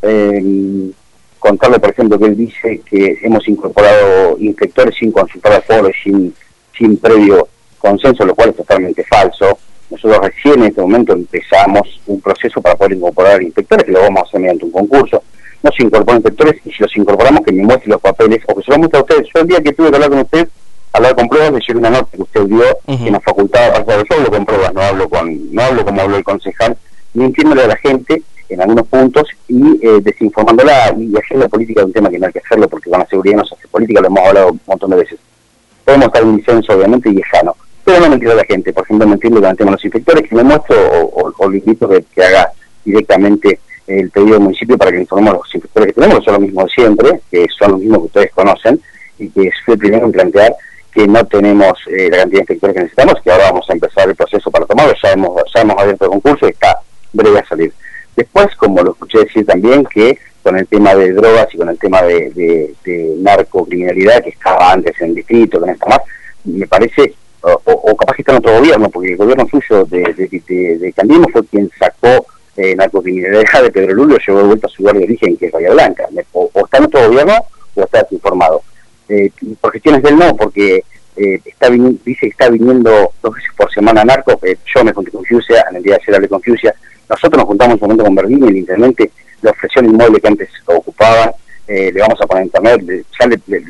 contarle, por ejemplo, que él dice que hemos incorporado inspectores sin consultar al foro, sin previo consenso, lo cual es totalmente falso. Nosotros recién en este momento empezamos un proceso para poder incorporar inspectores, que lo vamos a hacer mediante un concurso. No se incorporan inspectores, y si los incorporamos, que me muestre los papeles, o que se los muestre a ustedes. Yo el día que tuve que hablar con usted, hablar con pruebas, le llevé una nota que usted dio, que nos facultaba, yo hablo con pruebas, no hablo como habló el concejal, mintiéndole a la gente en algunos puntos y desinformándola y haciendo política de un tema que no hay que hacerlo, porque con la seguridad no se hace política, lo hemos hablado un montón de veces. Podemos estar en un disenso, obviamente, y lejano, pero no mentir a la gente. Por ejemplo, mentirle con el tema de los inspectores, que me muestro, o le invito que haga directamente el pedido del municipio para que le informemos a los inspectores que tenemos, que son los mismos de siempre, que son los mismos que ustedes conocen, y que fue el primero en plantear que no tenemos la cantidad de inspectores que necesitamos, que ahora vamos a empezar el proceso para tomarlo. Ya hemos abierto el concurso y está breve a salir. Después, como lo escuché decir también, que con el tema de drogas y con el tema de narcocriminalidad, que estaba antes en el distrito, que no está más, me parece, o capaz que está en otro gobierno, porque el gobierno suyo de Cambiemos fue quien sacó narcocriminalidad de Pedro Lulio, llevó de vuelta a su lugar de origen, que es Bahía Blanca. O está en otro gobierno o está desinformado. Por gestiones del no, porque dice que está viniendo 2 veces por semana narco. Yo me junté con Fiucia, en el día de ayer hablé con Fiucia. Nosotros nos juntamos en un momento con Berlín, y el intendente le ofreció el inmueble que antes ocupaban, le vamos a poner internet, ya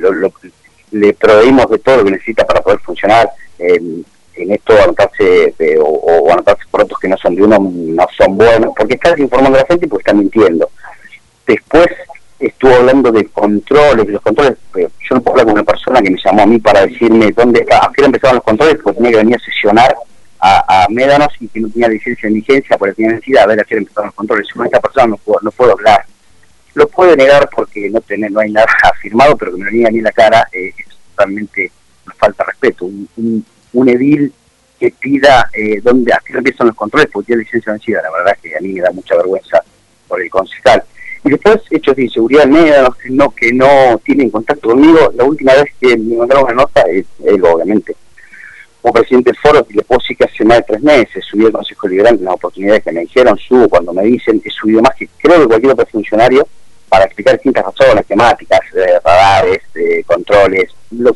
le proveímos de todo lo que necesita para poder funcionar. En esto anotarse o anotarse por otros que no son de uno no son buenos, porque está desinformando a la gente y porque está mintiendo. Después estuvo hablando de controles, los controles. Yo no puedo hablar con una persona que me llamó a mí para decirme dónde está. Ayer empezaban los controles porque tenía que venir a sesionar a Médanos y que no tenía licencia de indigencia, porque tenía necesidad. A ver, ayer empezaron los controles. Con esta persona no puedo hablar. Lo puedo negar porque no hay nada afirmado, pero que me lo niega ni en la cara, es totalmente una falta de respeto. Un edil que pida dónde aquí empiezan los controles porque tiene licencia vencida, la verdad que a mí me da mucha vergüenza por el concejal. Y después, hechos de inseguridad en Médanos, que no tienen contacto conmigo. La última vez que me mandaron una nota, él obviamente, como presidente del foro, y después sí que hace más de 3 meses, subí al Consejo Deliberante en las oportunidades que me dijeron, subo cuando me dicen, he subido más que creo que cualquier otro funcionario, para explicar distintas razones, temáticas, radares, controles,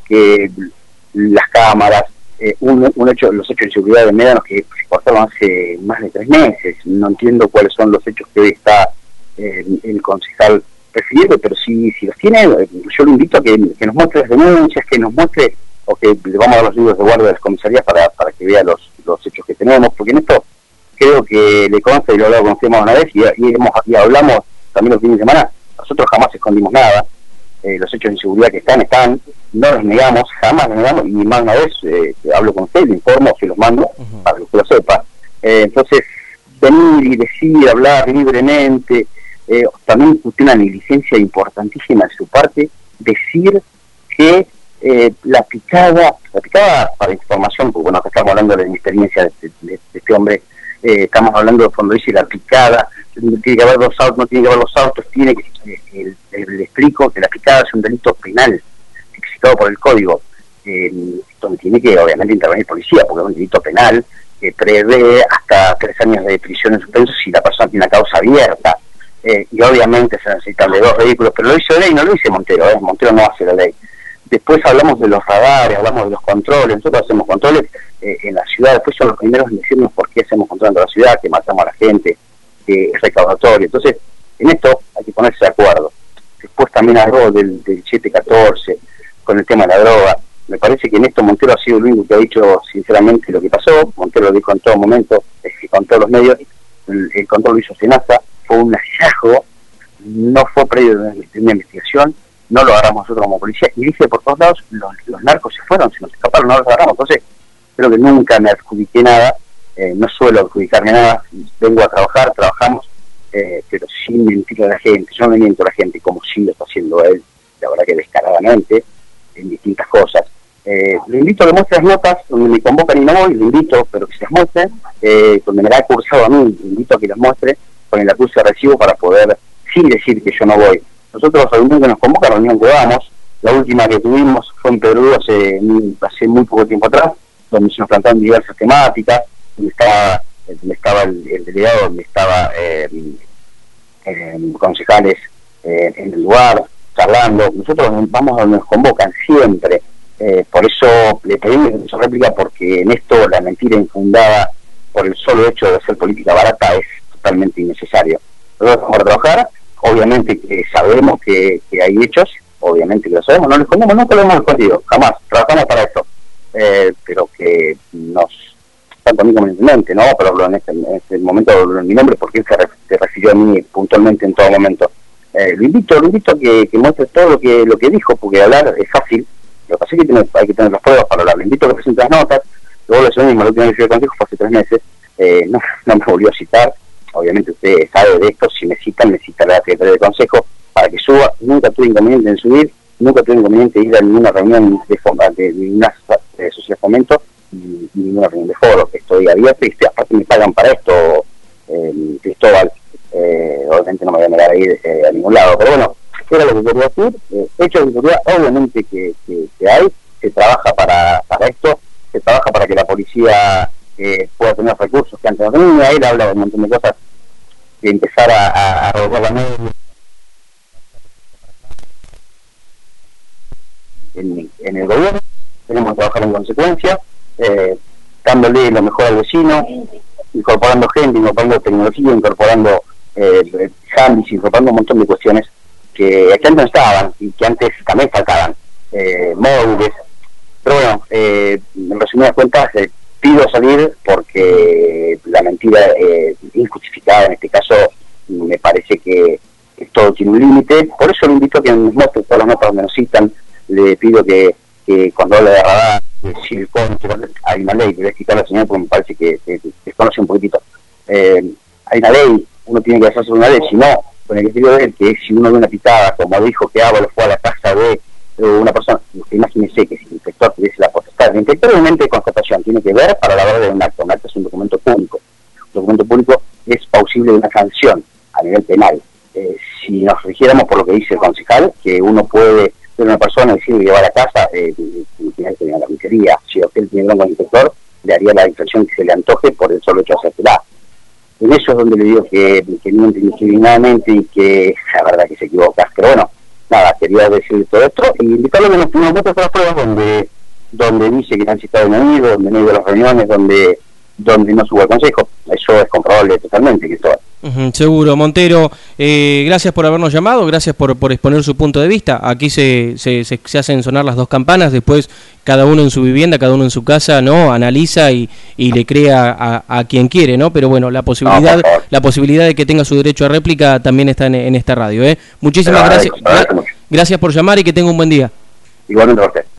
las cámaras, los hechos de seguridad de Médanos que se cortaron hace más de 3 meses. No entiendo cuáles son los hechos que hoy está el concejal refiriendo, pero si los tiene, yo lo invito a que nos muestre las denuncias, que nos muestre, o que le vamos a dar los libros de guardia de las comisarías para que vea los hechos que tenemos, porque en esto creo que le consta, y lo hablamos con Gemma una vez, y hablamos también los fines de semana. Nosotros jamás escondimos nada. Los hechos de inseguridad que están, no los negamos, jamás los negamos, y más una vez hablo con usted, le informo, se los mando, para que usted lo sepa. Entonces, venir y decir, hablar libremente, también usted una negligencia importantísima de su parte, decir que la picada para información, porque bueno, acá estamos hablando de mi experiencia de este hombre, estamos hablando de cuando dice la picada, tiene que haber 2 autos, no tiene que haber 2 autos, tiene que, le explico que la picada es un delito penal, tipificado por el código, donde tiene que obviamente intervenir policía, porque es un delito penal que prevé hasta 3 años de prisión en suspenso si la persona tiene una causa abierta, y obviamente se necesitan de 2 vehículos, pero lo hizo ley, no lo dice Montero, Montero no hace la ley. Después hablamos de los radares, hablamos de los controles. Nosotros hacemos controles en la ciudad. Después son los primeros en decirnos por qué hacemos controles en la ciudad, que matamos a la gente, que es recaudatorio. Entonces, en esto hay que ponerse de acuerdo. Después también habló del 714, con el tema de la droga. Me parece que en esto Montero ha sido el único que ha dicho sinceramente lo que pasó. Montero lo dijo en todo momento, con todos los medios. El control lo hizo Senasa, fue un hallazgo, no fue previo de una investigación. No lo agarramos nosotros como policía, y dije por todos lados, los narcos se fueron, se nos escaparon, no los agarramos. Entonces, creo que nunca me adjudiqué nada, no suelo adjudicarme nada, vengo a trabajar, trabajamos, pero sin mentir a la gente. Yo no le miento a la gente como sí lo está haciendo él, la verdad que descaradamente, en distintas cosas. Le invito a que muestre las notas, donde me convocan y no voy, le invito, pero que se las muestre, donde me la ha cursado a mí, le invito a que las muestre con el acuse de recibo para poder, sin decir que yo no voy. Nosotros, reunión que nos convoca, reunión que vamos. La última que tuvimos fue en Pedro Lulio hace muy poco tiempo atrás, donde se nos plantaron diversas temáticas, donde estaba el delegado, donde estaba concejales en el lugar, charlando. Nosotros vamos a donde nos convocan siempre. Por eso le pedimos su réplica, porque en esto la mentira infundada por el solo hecho de hacer política barata es totalmente innecesario. Nosotros vamos a trabajar, obviamente que sabemos que hay hechos, obviamente que lo sabemos, no lo escondemos, nunca lo hemos escondido, jamás, trabajamos para eso, pero que nos, tanto a mí como en mente, no, pero en este momento hablo en mi nombre porque él se refirió a mí puntualmente en todo momento. Lo invito a que muestre todo lo que dijo, porque hablar es fácil. Lo que pasa es que hay que tener las pruebas para hablar. Le invito a que presente las notas. Luego lo mismo, la última vez que fui al consejo fue hace 3 meses. No me volvió a citar. Obviamente usted sabe de esto. Si me cita la secretaria del consejo para que suba. Nunca tuve inconveniente en subir. Nunca tuve inconveniente en ir a ninguna reunión de ninguna sociedad de fomento y ninguna reunión de foro. Estoy abierto y aparte me pagan para esto, Cristóbal. Obviamente no me voy a negar a ir a ningún lado. Pero bueno, era lo que quería decir. Hechos de seguridad, obviamente que hay, se trabaja para esto, se trabaja para que la policía pueda tener recursos que antes no tenía. Él habla de un montón de cosas, de empezar a robar la media en el gobierno. Tenemos que trabajar en consecuencia, dándole lo mejor al vecino, incorporando gente, incorporando tecnología, incorporando handys, incorporando un montón de cuestiones que antes no estaban y que antes también faltaban, móviles. Pero bueno, en resumidas cuentas, pido salir porque la mentira injustificada en este caso me parece que todo tiene un límite. Por eso le invito a que nos muestre todas las notas donde nos citan. Le pido que cuando habla de radar, silicón, hay una ley que voy a explicar a la señora porque me parece que desconoce un poquitito. Hay una ley, uno tiene que hacerse una ley, si no, con el criterio de él, que si uno ve una pitada, como dijo que Ábalos fue a la casa de una persona, usted imagínese que si el inspector tuviese la potestad, el inspector obviamente de constatación tiene que ver para la verdad de un acto es un documento público. Un documento público es plausible de una sanción a nivel penal. Si nos rigiéramos por lo que dice el concejal, que uno puede ver a una persona y decirle llevar a casa, tiene que ir a la comisaría. Si usted tiene con el inspector, le haría la infracción que se le antoje por el solo hecho de hacérsela. En eso es donde le digo que miente indiscriminadamente y que la verdad que se equivoca. Pero bueno, nada, quería decir todo esto y invitarlo a que nos muestre las pruebas donde dice que han citado enemigos, donde no ha ido a las reuniones, donde no subo al consejo. Eso es comprobable totalmente, Cristóbal. Seguro. Montero, gracias por habernos llamado, gracias por exponer su punto de vista. Aquí se hacen sonar las dos campanas, después cada uno en su vivienda, cada uno en su casa, ¿no? Analiza y le crea a quien quiere, ¿no? Pero bueno, la posibilidad de que tenga su derecho a réplica también está en esta radio, ¿eh? Muchísimas gracias. Gracias por llamar y que tenga un buen día. Igualmente, Jorge.